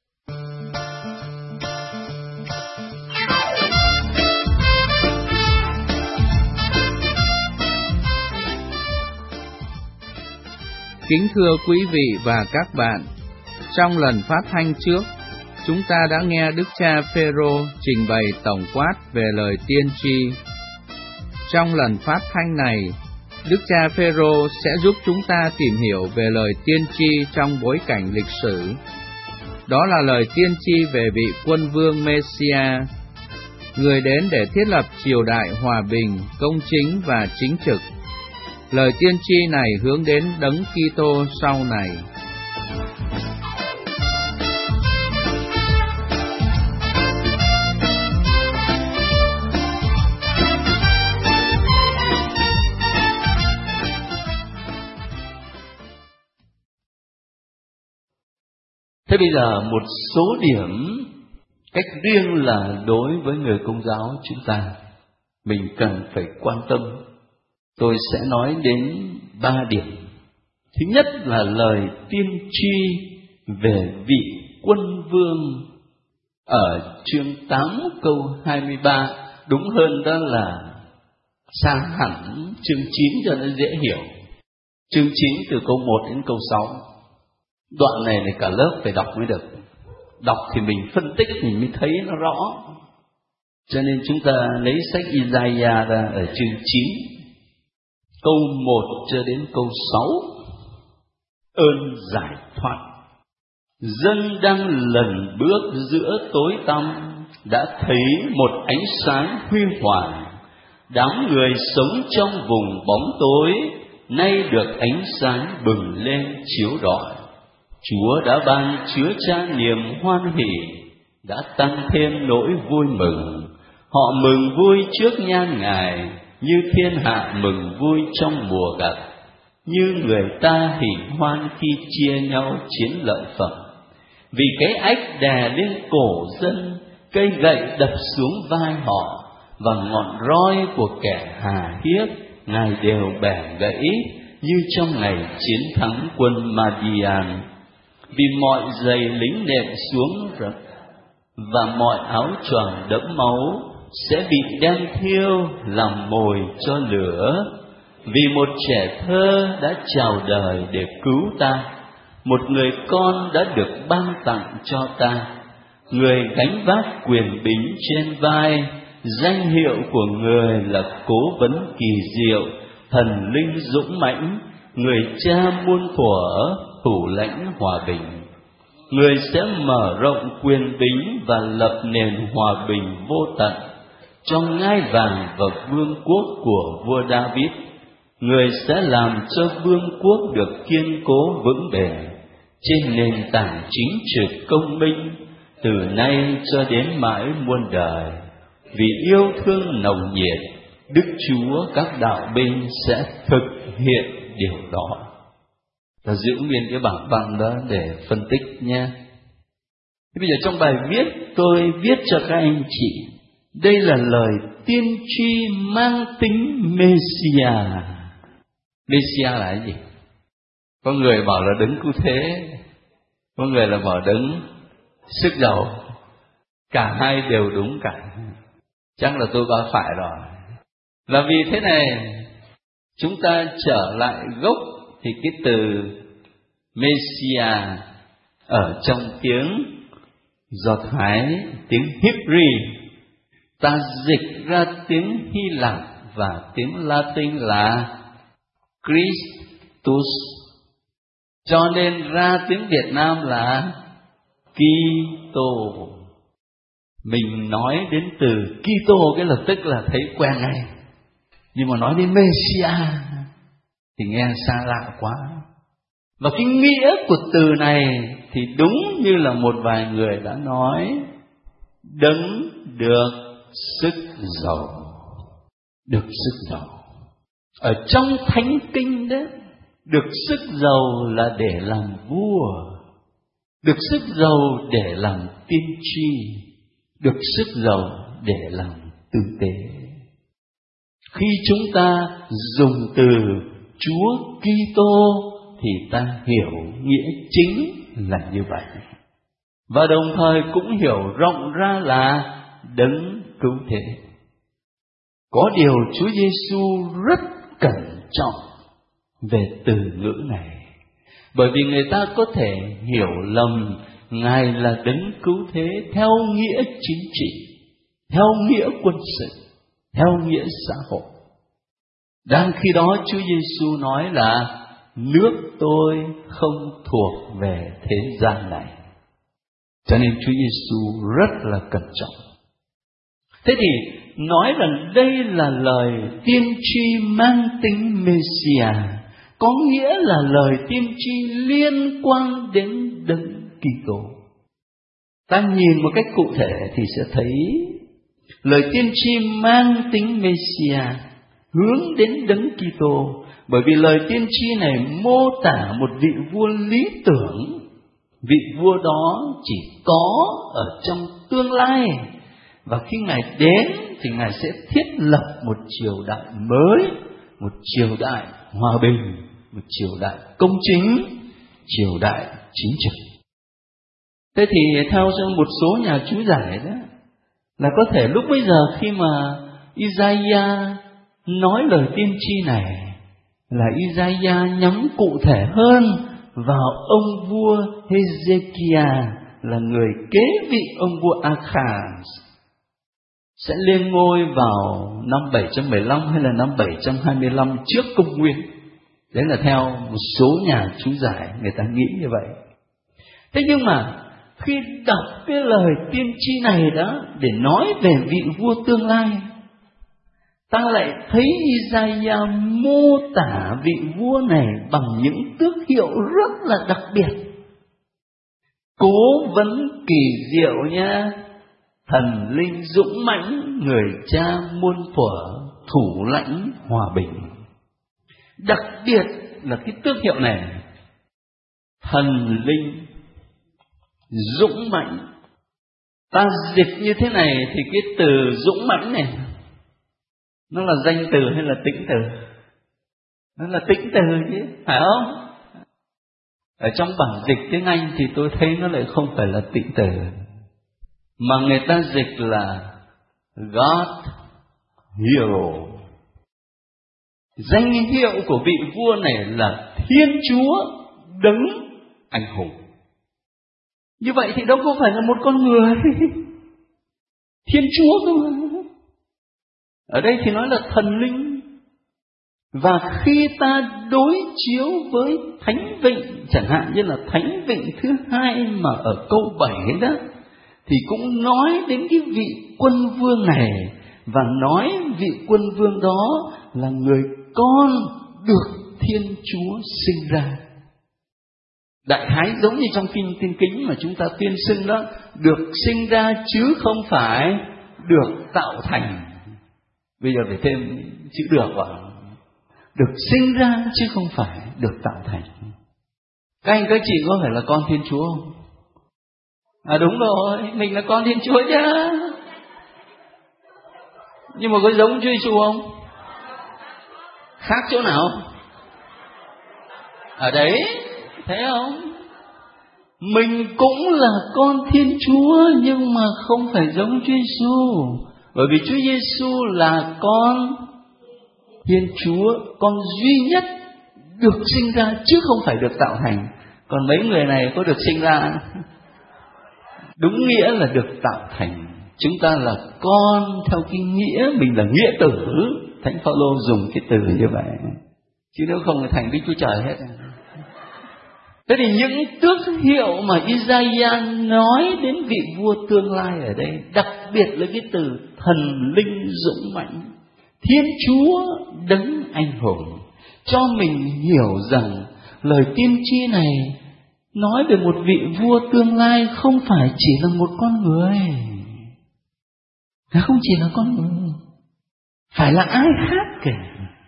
Kính thưa quý vị và các bạn, trong lần phát thanh trước, chúng ta đã nghe Đức cha Phêrô trình bày tổng quát về lời tiên tri. Trong lần phát thanh này, Đức cha Phêrô sẽ giúp chúng ta tìm hiểu về lời tiên tri trong bối cảnh lịch sử. Đó là lời tiên tri về vị quân vương Mêsia, người đến để thiết lập triều đại hòa bình, công chính và chính trực. Lời tiên tri này hướng đến Đấng Kitô sau này. Thế bây giờ một số điểm cách riêng là đối với người Công giáo chúng ta mình cần phải quan tâm. Tôi sẽ nói đến ba điểm. Thứ nhất là lời tiên tri về vị quân vương ở chương tám câu hai mươi ba, đúng hơn đó là sang hẳn chương chín cho nó dễ hiểu. Chương chín từ câu một đến câu sáu. Đoạn này là cả lớp phải đọc mới được. Đọc thì mình phân tích mình mới thấy nó rõ. Cho nên chúng ta lấy sách Isaiah ra ở chương chín, câu một cho đến câu sáu. Ơn giải thoát. Dân đang lần bước giữa tối tăm đã thấy một ánh sáng huy hoàng. Đám người sống trong vùng bóng tối nay được ánh sáng bừng lên chiếu rọi. Chúa đã ban chứa chan niềm hoan hỉ, đã tăng thêm nỗi vui mừng. Họ mừng vui trước nhan Ngài, như thiên hạ mừng vui trong mùa gặt, như người ta hỉ hoan khi chia nhau chiến lợi phẩm. Vì cái ách đè lên cổ dân, cây gậy đập xuống vai họ, và ngọn roi của kẻ hà hiếp Ngài đều bẻ gãy, như trong ngày chiến thắng quân Madian. Vì mọi giày lính nệm xuống rực, và mọi áo choàng đẫm máu sẽ bị đem thiêu làm mồi cho lửa. Vì một trẻ thơ đã chào đời để cứu ta, một người con đã được ban tặng cho ta. Người gánh vác quyền bính trên vai, danh hiệu của người là Cố Vấn Kỳ Diệu, Thần Linh Dũng Mãnh, Người Cha muôn thuở, Thủ lãnh hòa bình. Người sẽ mở rộng quyền bính và lập nền hòa bình vô tận cho ngai vàng và vương quốc của vua David. Người sẽ làm cho vương quốc được kiên cố vững bền trên nền tảng chính trực công minh, từ nay cho đến mãi muôn đời. Vì yêu thương nồng nhiệt, Đức Chúa các đạo binh sẽ thực hiện điều đó. Ta giữ nguyên cái bảng văn đó để phân tích nha. Thế bây giờ trong bài viết tôi viết cho các anh chị, đây là lời tiên tri mang tính Messiah. Messiah là cái gì? Có người bảo là đấng cứu thế, có người là bảo đấng sức giàu. Cả hai đều đúng cả. Chắc là tôi có phải rồi. Là vì thế này, chúng ta trở lại gốc thì cái từ Messiah ở trong tiếng Do Thái, tiếng Hebrew, ta dịch ra tiếng Hy Lạp và tiếng Latin là Christus, cho nên ra tiếng Việt Nam là Kitô. Mình nói đến từ Kitô cái lập tức là thấy quen ngay, nhưng mà nói đến Messiah thì nghe xa lạ quá. Và cái nghĩa của từ này thì đúng như là một vài người đã nói, đấng được sức giàu. Được sức giàu ở trong thánh kinh đấy, được sức giàu là để làm vua, được sức giàu để làm tiên tri, được sức giàu để làm tử tế. Khi chúng ta dùng từ Chúa Kitô thì ta hiểu nghĩa chính là như vậy, và đồng thời cũng hiểu rộng ra là đấng cứu thế. Có điều Chúa Giêsu rất cẩn trọng về từ ngữ này, bởi vì người ta có thể hiểu lầm Ngài là đấng cứu thế theo nghĩa chính trị, theo nghĩa quân sự, theo nghĩa xã hội. Đang khi đó Chúa Giêsu nói là nước tôi không thuộc về thế gian này. Cho nên Chúa Giêsu rất là cẩn trọng. Thế thì nói rằng đây là lời tiên tri mang tính Messiah, có nghĩa là lời tiên tri liên quan đến đấng Kitô. Ta nhìn một cách cụ thể thì sẽ thấy lời tiên tri mang tính Messiah hướng đến đấng Kitô, bởi vì lời tiên tri này mô tả một vị vua lý tưởng. Vị vua đó chỉ có ở trong tương lai, và khi Ngài đến thì Ngài sẽ thiết lập một triều đại mới, một triều đại hòa bình, một triều đại công chính, triều đại chính trực. Thế thì theo một số nhà chú giải đó, là có thể lúc bây giờ khi mà Isaiah nói lời tiên tri này, là Isaiah nhắm cụ thể hơn vào ông vua Hezekiah, là người kế vị ông vua Achaz, sẽ lên ngôi vào năm bảy trăm mười lăm hay là năm bảy trăm hai mươi lăm trước công nguyên. Đấy là theo một số nhà chú giải người ta nghĩ như vậy. Thế nhưng mà khi đọc cái lời tiên tri này đó để nói về vị vua tương lai, ta lại thấy Isaiah mô tả vị vua này bằng những tước hiệu rất là đặc biệt. Cố vấn kỳ diệu nha, thần linh dũng mãnh, người cha muôn thuở, thủ lãnh hòa bình. Đặc biệt là cái tước hiệu này, thần linh dũng mãnh. Ta dịch như thế này thì cái từ dũng mãnh này nó là danh từ hay là tĩnh từ? Nó là tĩnh từ chứ, phải không? Ở trong bản dịch tiếng Anh thì tôi thấy nó lại không phải là tĩnh từ, mà người ta dịch là God Hero. Danh hiệu của vị vua này là Thiên Chúa đấng anh hùng. Như vậy thì đâu có phải là một con người, Thiên Chúa cơ mà. Ở đây thì nói là thần linh. Và khi ta đối chiếu với Thánh Vịnh, chẳng hạn như là Thánh Vịnh thứ hai mà ở câu bảy đó, thì cũng nói đến cái vị quân vương này, và nói vị quân vương đó là người con được Thiên Chúa sinh ra. Đại khái giống như trong kinh Tiên Kính mà chúng ta tuyên xưng đó, được sinh ra chứ không phải được tạo thành. Bây giờ phải thêm chữ được vào. Được sinh ra chứ không phải được tạo thành. Các anh các chị có phải là con Thiên Chúa không? À đúng rồi, mình là con Thiên Chúa chứ. Nhưng mà có giống Chúa Giêsu không? Khác chỗ nào? Ở đấy, thấy không? Mình cũng là con Thiên Chúa nhưng mà không phải giống Chúa Giêsu. Bởi vì Chúa Giêsu là con Thiên Chúa, con duy nhất được sinh ra chứ không phải được tạo thành. Còn mấy người này có được sinh ra, đúng nghĩa là được tạo thành. Chúng ta là con theo cái nghĩa, mình là nghĩa tử. Thánh Phaolô dùng cái từ như vậy, chứ nếu không thì thành Đức Chúa Trời hết. Thế thì những tước hiệu mà Isaiah nói đến vị vua tương lai ở đây, đặc biệt là cái từ thần linh dũng mạnh, Thiên Chúa đấng anh hùng, cho mình hiểu rằng lời tiên tri này nói về một vị vua tương lai không phải chỉ là một con người. Nó không chỉ là con người, phải là ai khác kìa.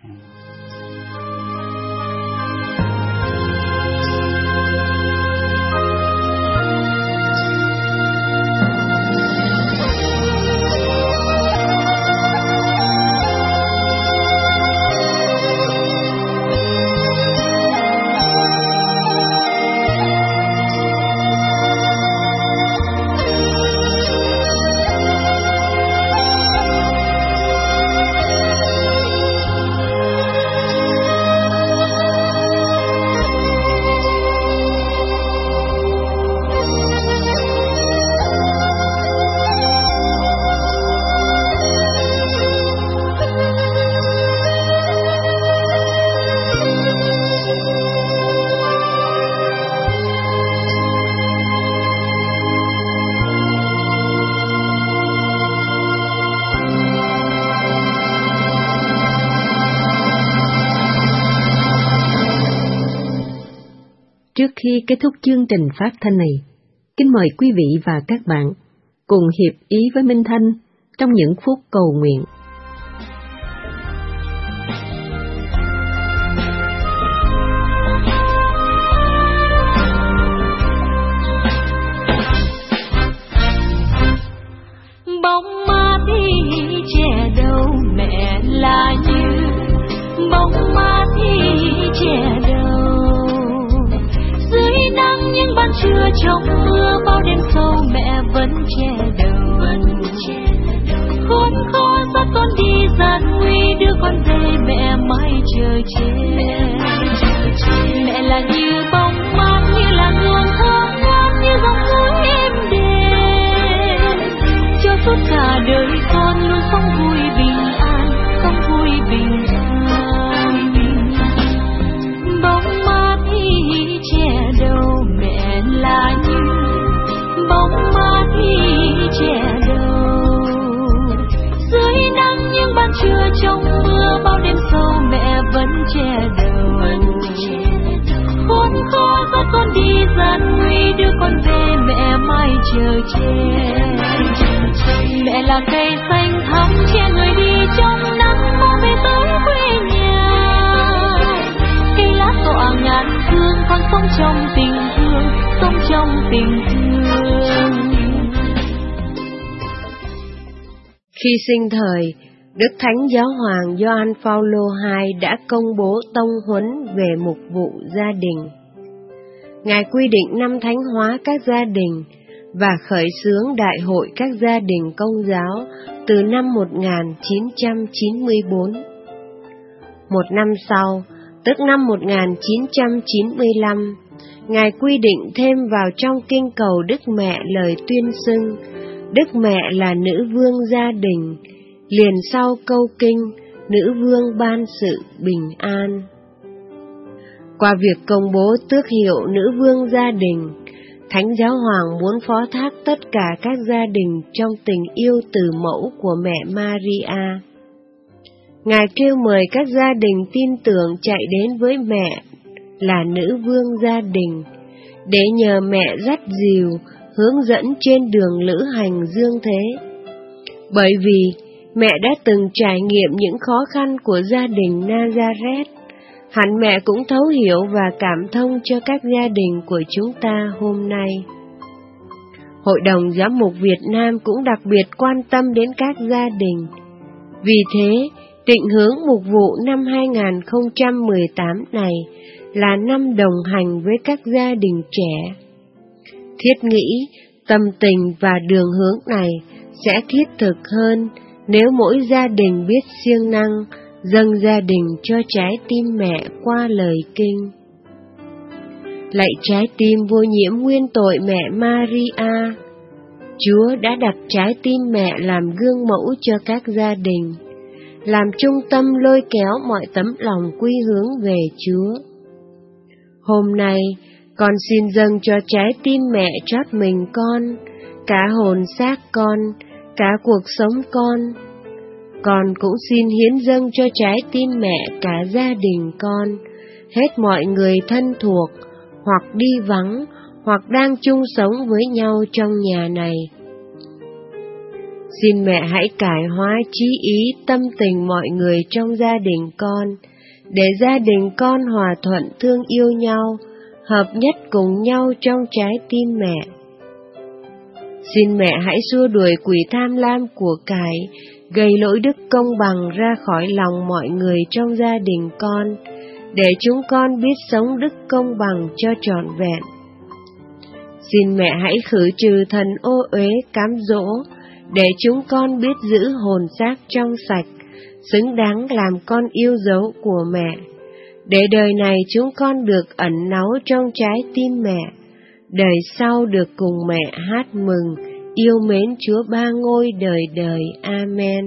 Trước khi kết thúc chương trình phát thanh này, kính mời quý vị và các bạn cùng hiệp ý với Minh Thanh trong những phút cầu nguyện. Bóng mát thì trẻ đâu mẹ là như bóng mát thì trẻ đâu, dưới nắng những ban trưa trong mưa, bao đêm sâu mẹ vẫn che đầu. Khốn khó dắt con đi gian nguy, đưa con về mẹ mãi chờ che. Mẹ là như bóng mát, như là hương thơm ngát, như dòng suối êm đềm, cho suốt cả đời con luôn sống vui bình an, sống vui bình an. Bóng mát thì trẻ đâu mẹ là như bóng mát thì trẻ đâu, dưới nắng những ban trưa trong mưa, bao đêm sâu mẹ vẫn che đầu. Khốn khó dắt con đi gian nguy, đưa con về mẹ mãi chờ che. Mẹ là cây xanh thắm che người đi trong nắng, mong về tới quê nhà. Cây lá tỏa ngàn hương, con sống trong tình thương, sống trong tình thương. Khi sinh thời, Đức Thánh Giáo hoàng Gioan Phaolô đệ nhị đã công bố tông huấn về mục vụ gia đình. Ngài quy định năm thánh hóa các gia đình và khởi xướng Đại hội các gia đình Công giáo từ năm một nghìn chín trăm chín mươi tư. Một năm sau, tức năm một nghìn chín trăm chín mươi lăm, Ngài quy định thêm vào trong kinh cầu Đức Mẹ lời tuyên xưng, Đức Mẹ là nữ vương gia đình, liền sau câu kinh, nữ vương ban sự bình an. Qua việc công bố tước hiệu nữ vương gia đình, Thánh Giáo Hoàng muốn phó thác tất cả các gia đình trong tình yêu từ mẫu của mẹ Maria. Ngài kêu mời các gia đình tin tưởng chạy đến với mẹ là nữ vương gia đình, để nhờ mẹ dắt dìu, hướng dẫn trên đường lữ hành dương thế. Bởi vì mẹ đã từng trải nghiệm những khó khăn của gia đình Nazareth, hẳn mẹ cũng thấu hiểu và cảm thông cho các gia đình của chúng ta hôm nay. Hội đồng Giám mục Việt Nam cũng đặc biệt quan tâm đến các gia đình. Vì thế, định hướng mục vụ năm hai không một tám này là năm đồng hành với các gia đình trẻ. Thiết nghĩ, tâm tình và đường hướng này sẽ thiết thực hơn nếu mỗi gia đình biết siêng năng dâng gia đình cho trái tim mẹ qua lời kinh. Lạy trái tim vô nhiễm nguyên tội mẹ Maria, Chúa đã đặt trái tim mẹ làm gương mẫu cho các gia đình, làm trung tâm lôi kéo mọi tấm lòng quy hướng về Chúa. Hôm nay, con xin dâng cho trái tim mẹ trót mình con, cả hồn xác con, cả cuộc sống con. Con cũng xin hiến dâng cho trái tim mẹ cả gia đình con, hết mọi người thân thuộc, hoặc đi vắng, hoặc đang chung sống với nhau trong nhà này. Xin mẹ hãy cải hóa chí ý tâm tình mọi người trong gia đình con, để gia đình con hòa thuận thương yêu nhau, hợp nhất cùng nhau trong trái tim mẹ. Xin mẹ hãy xua đuổi quỷ tham lam của cải, gây lỗi đức công bằng ra khỏi lòng mọi người trong gia đình con, để chúng con biết sống đức công bằng cho trọn vẹn. Xin mẹ hãy khử trừ thần ô uế cám dỗ, để chúng con biết giữ hồn xác trong sạch, xứng đáng làm con yêu dấu của mẹ, để đời này chúng con được ẩn náu trong trái tim mẹ, đời sau được cùng mẹ hát mừng, yêu mến Chúa ba ngôi đời đời. Amen.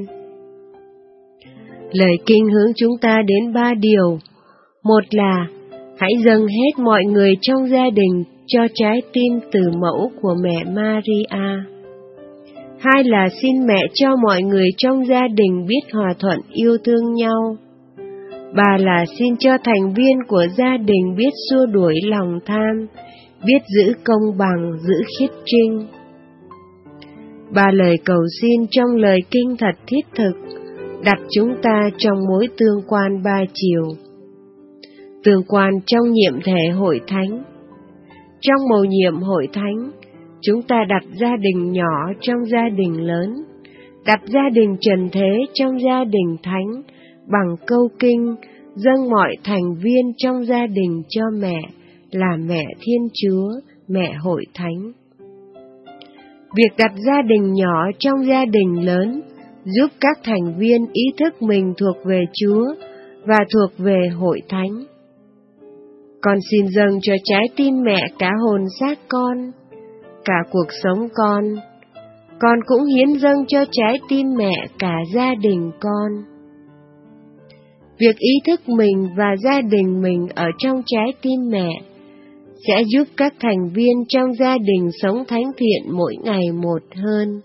Lời kinh hướng chúng ta đến ba điều. Một là hãy dâng hết mọi người trong gia đình cho trái tim từ mẫu của mẹ Maria. Hai là xin mẹ cho mọi người trong gia đình biết hòa thuận yêu thương nhau. Ba là xin cho thành viên của gia đình biết xua đuổi lòng tham, biết giữ công bằng, giữ khiết trinh. Ba lời cầu xin trong lời kinh thật thiết thực, đặt chúng ta trong mối tương quan ba chiều. Tương quan trong nhiệm thể hội thánh. Trong mầu nhiệm hội thánh, chúng ta đặt gia đình nhỏ trong gia đình lớn, đặt gia đình trần thế trong gia đình thánh, bằng câu kinh, dâng mọi thành viên trong gia đình cho mẹ, là mẹ Thiên Chúa, mẹ hội thánh. Việc đặt gia đình nhỏ trong gia đình lớn giúp các thành viên ý thức mình thuộc về Chúa và thuộc về hội thánh. Con xin dâng cho trái tim mẹ cả hồn xác con, cả cuộc sống con. Con cũng hiến dâng cho trái tim mẹ cả gia đình con. Việc ý thức mình và gia đình mình ở trong trái tim mẹ sẽ giúp các thành viên trong gia đình sống thánh thiện mỗi ngày một hơn.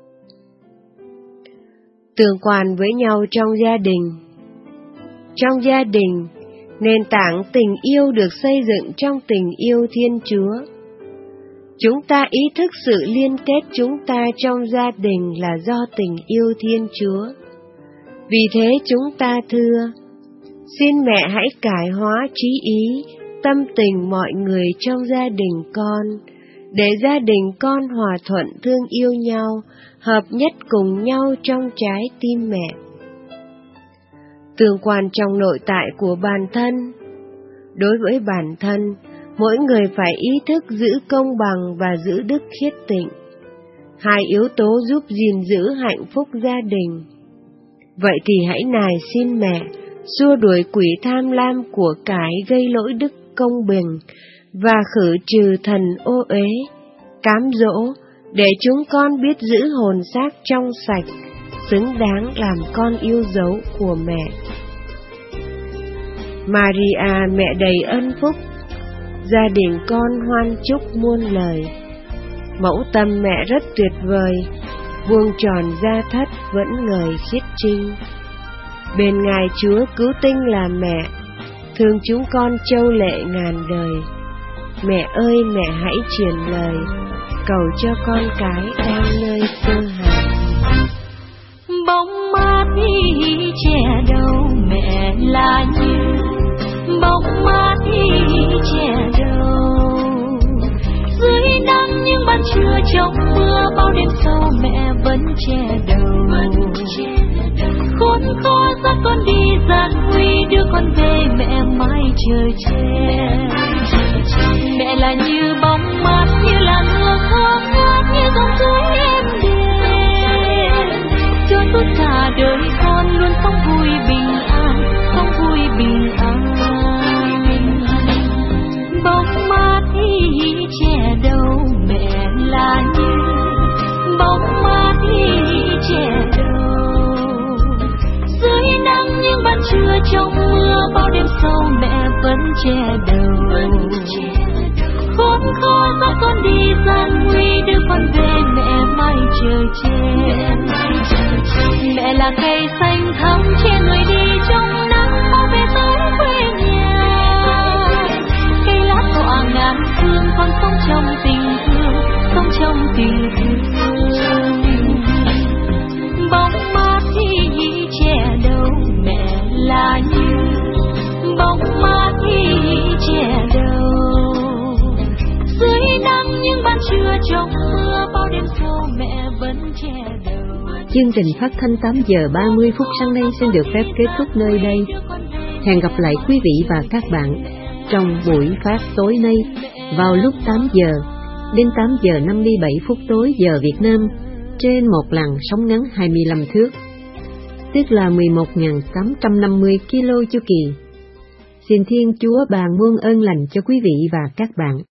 Tương quan với nhau trong gia đình. Trong gia đình, nền tảng tình yêu được xây dựng trong tình yêu Thiên Chúa. Chúng ta ý thức sự liên kết chúng ta trong gia đình là do tình yêu Thiên Chúa. Vì thế chúng ta thưa, xin mẹ hãy cải hóa trí ý, tâm tình mọi người trong gia đình con, để gia đình con hòa thuận thương yêu nhau, hợp nhất cùng nhau trong trái tim mẹ. Tương quan trong nội tại của bản thân. Đối với bản thân, mỗi người phải ý thức giữ công bằng và giữ đức khiết tịnh, hai yếu tố giúp gìn giữ hạnh phúc gia đình. Vậy thì hãy nài xin mẹ xua đuổi quỷ tham lam của cải gây lỗi đức công bình và khử trừ thần ô uế, cám dỗ, để chúng con biết giữ hồn xác trong sạch, xứng đáng làm con yêu dấu của mẹ. Maria, mẹ đầy ân phúc, gia đình con hoan chúc muôn lời. Mẫu tâm mẹ rất tuyệt vời, vuông tròn gia thất vẫn ngời khiết trinh. Bên Ngài Chúa cứu tinh là mẹ, thương chúng con châu lệ ngàn đời. Mẹ ơi mẹ hãy truyền lời, cầu cho con cái đang nơi cơ hàn. Bóng mát đi che đâu mẹ là như, bóng mát đi che đâu. Dưới nắng những ban trưa trong mưa, bao đêm sâu mẹ vẫn che đầu. Khốn khó dắt con đi gian nguy, đưa con về mẹ mãi chờ che. Mẹ là như bóng mát, như là mưa thơm ngát, như dòng suối êm đềm, cho suốt cả đời con luôn sống vui bình an, sống vui bình an. Bóng mát đi che đâu mẹ là như, bóng mát đi che đâu. Dưới nắng những ban trưa trong mưa, bao đêm sâu mẹ vẫn che đầu. Khốn khó dắt con đi gian nguy, đưa con về mẹ mãi chờ che. Mẹ là cây xanh thắm che người đi trong nắng, mau về tới quê nhà. Cây lá tỏa ngàn phương, con sống trong tình thương, sống trong tình thương. Bóng mát đi che đâu mẹ là như, bóng mát đi che đâu. Dưới nắng những ban trưa trong mưa, bao đêm sâu mẹ vẫn che đầu. Chương trình phát thanh tám giờ ba mươi phút sáng nay xin được phép kết thúc nơi đây. Hẹn gặp lại quý vị và các bạn trong buổi phát tối nay vào lúc tám giờ đến tám giờ năm mươi bảy phút tối giờ Việt Nam trên một làn sóng ngắn hai mươi lăm thước, tức là mười một nghìn tám trăm năm mươi ki lô chu kỳ. Xin Thiên Chúa ban muôn ơn lành cho quý vị và các bạn.